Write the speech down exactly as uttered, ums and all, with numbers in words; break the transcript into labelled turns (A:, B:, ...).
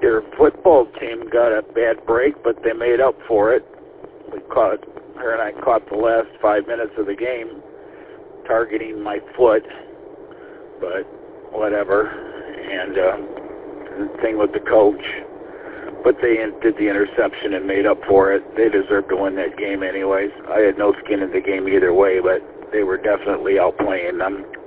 A: their football team got a bad break, but they made up for it. We caught, her and I caught the last five minutes of the game targeting my foot, but whatever. And uh, the thing with the coach. But they did the interception and made up for it. They deserved to win that game anyways. I had no skin in the game either way, but they were definitely outplaying them.